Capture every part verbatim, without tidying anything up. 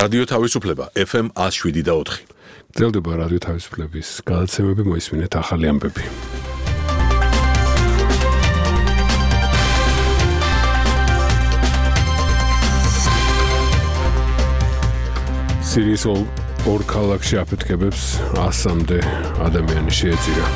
რადიო თავისუფლება ეფ ემ one oh seven და four. გრძელდება რადიო თავისუფლების გადაცემები, მოისმინეთ ახალი ამბები. სირიის ორ ქალაქში აფეთქებებს ასამდე ადამიანი შეეწირა.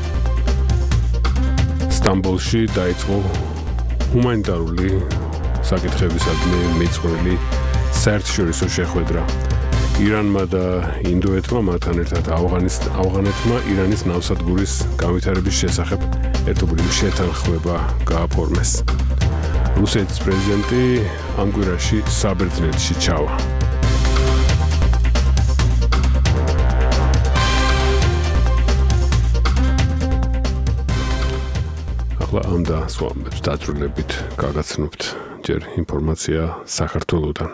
სტამბოლში დაიწყო ჰუმანიტარული საკითხებისადმი მიწყვლელი საერთაშორისო შეხვედრა. ირანმა და ინდოეთმა მათთან ერთად ავღანეთმა ირანის ნავსადგურის განვითარების შესახებ ერთობლივი შეთანხმება გააფორმეს. რუსეთის პრეზიდენტი ამ კვირაში საბერძნეთში ჩავა. ახლა ამ და სხვა ამბებს დაწვრილებით გაგაცნობთ ჯერ ინფორმაცია საქართველოდან.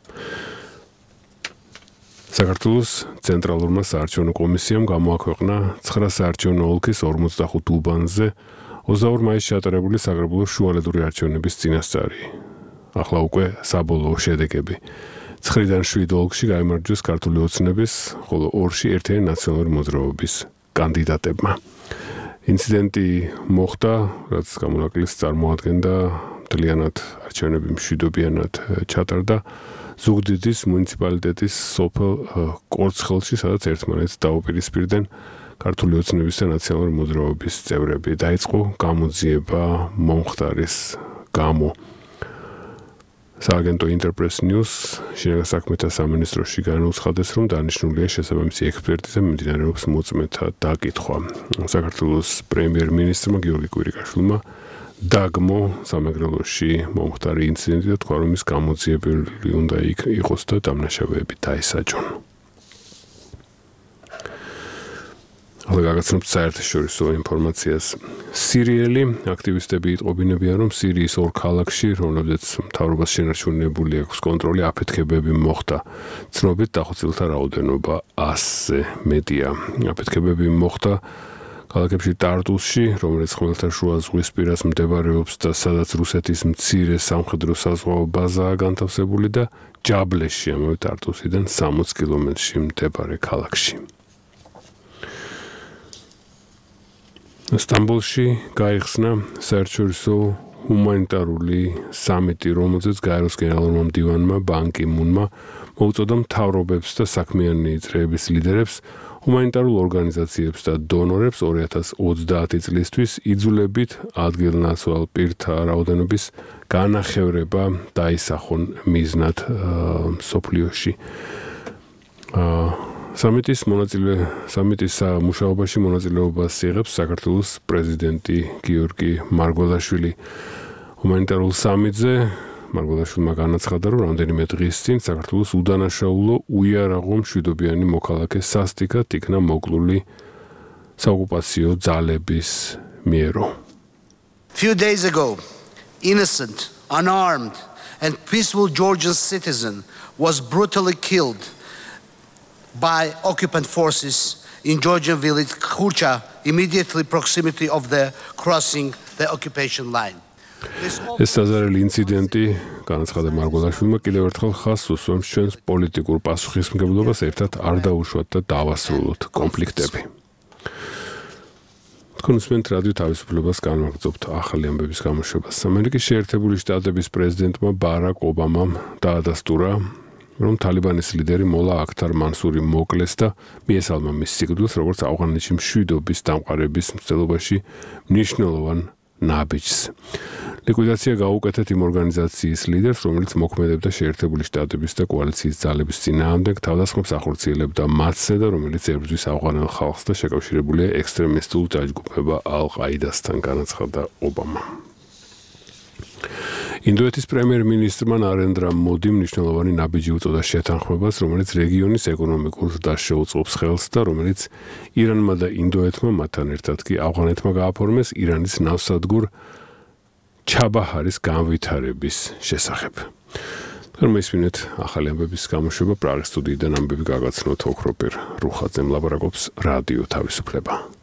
საქართველოს ცენტრალურმა საარჩევნო კომისიამ გამოაქვეყნა ცხრა საარჩევნო ოლქის ორმოცდახუთ უბანზე ოცდაორ მაისს ჩატარებული საკრებულოს შუალედური არჩევნების წინასწარი. ახლა უკვე საბოლოო შედეგები. ცხრიდან შვიდ ოლქში გაიმარჯვეს ქართული ოცნების, ხოლო ორში ერთიანი ნაციონალური მოძრაობის კანდიდატებმა. ინციდენტი მოხდა, რაც გამონაკლისს წარმოადგენდა, მთლიანად არჩევნები მშვიდობიანად ჩატარდა ზუგდიდის მუნიციპალიტეტის სოფელ კორცხელში, სადაც ერთმანეთს დაუპირისპირდნენ ქართული ოცნების და ნაციონალური მოძრაობის წევრები. დაიწყო გამოძიება მომხდარის გამო. სააგენტო ინტერპრეს ნიუს შინაგან საქმეთა სამინისტროში განუცხადეს, რომ დანიშნულია შესაბამისი ექსპერტიზა მიმდინარეობს მოწმეთა დაკითხვა. საქართველოს პრემიერ-მინისტრმა გიორგი კვირიკაშვილმა დაგმო სამეგრელოში მომხდარი ინციდენტი და თქვა, რომ ის გამოძიებელი უნდა იყოს და დამნაშავეები დაესაჯონ. ახლა გაგაცნობთ საერთაშორისო ინფორმაციას. სირიელი აქტივისტები იტყობინებიან, რომ სირიის ორ ქალაქში, რომლებზეც მთავრობას შენარჩუნებული აქვს კონტროლი, აფეთქებები მოხდა. ცნობით დახოცილთა რაოდენობა ასზე მეტია. აფეთქებები მოხდა ქალაქებში ტარტუსში, რომელიც ხმელთაშუა ზღვისპირას მდებარეობს და სადაც რუსეთის მცირე სამხედრო საზღვაო ბაზაა განთავსებული და ჯაბლეში, ამავე ტარტუსიდან სამოც კილომეტრში მდებარე ქალაქში. სტამბოლში გაიხსნა საერთაშორისო ჰუმანიტარული სამიტი, რომელზეც გაეროს გენერალურმა მდივანმა ბან კი მუნმა მოუწოდა მთავრობებს და საქმიანი წრეების ლიდერებს, ჰუმანიტარულ ორგანიზაციებს და დონორებს ორი ათას ოცდაათი წლისთვის იძულებით ადგილნაცვალ პირთა რაოდენობის განახევრება დაისახონ მიზნად მსოფლიოში. სამიტის მონაწილე სამიტის მუშაობაში მონაწილეობას იღებს საქართველოს პრეზიდენტი გიორგი მარგველაშვილი. ჰუმანიტარულ სამიტზე მარგველაშვილმა განაცხადა, რომ რამდენიმე დღის წინ საქართველოს უდანაშაულო უიარაღო მშვიდობიანი მოქალაქე სასტიკად იქნა მოკლული საოკუპაციო ძალების მიერო. Few days ago, innocent, unarmed and peaceful Georgian citizen was brutally killed by occupant forces in Georgian village Khurcha, immediately proximity of the crossing the occupation line. ეს საზარელი ინციდენტი, განაცხადა მარგველაშვილმა, კიდევ ერთხელ ხაზს უსვამს ჩვენს პოლიტიკურ პასუხისმგებლობას ერთად არ დაუშვათ და დავასრულოთ კონფლიქტები. თქვენ უსმენთ რადიო თავისუფლებას, განმაგრძობთ ახალი ამბების გამოშვებას. ამერიკის შეერთებული შტატების პრეზიდენტმა ბარაკ ობამამ დაადასტურა, რომ თალიბანის ლიდერი მოლა აქთარ მანსური მოკლეს და მიესალმა მის სიკვდილს, როგორც ავღანეთში მშვიდობის დამყარების მცდელობაში მნიშვნელოვან ნაბიჯს. ლიკვიდაცია გაუკეთეთ იმ ორგანიზაციის ლიდერს, რომელიც მოქმედებდა შეერთებული შტატების და კოალიციის ძალების წინააღმდეგ, თავდასხმებს ახორციელებდა მათზე და რომელიც ებრძვის ავღანელ ხალხს და შეკავშირებულია ექსტრემისტულ ჯაჭვგუფება ალ-ყაიდასთან, განაცხადა ობამა. ინდოეთის პრემიერ-მინისტრმა ნარენდრა მოდიმ მნიშვნელოვანი ნაბიჯი უწოდა შეთანხმებას, რომელიც რეგიონის ეკონომიკურ ზრდას შეუწყობს ხელს და რომელიც ირანმა და ინდოეთმა მათთან ერთად კი ავღანეთმა გააფორმეს ირანის ნავსადგურ ჩაბაჰარის განვითარების შესახებ. თქვენ მოისმინეთ ახალი ამბების გამოშვება პრაღის სტუდიიდან ამბები გაგაცნოთ ოქროპირ რუხაძემ, ლაპარაკობს რადიო თავისუფლება.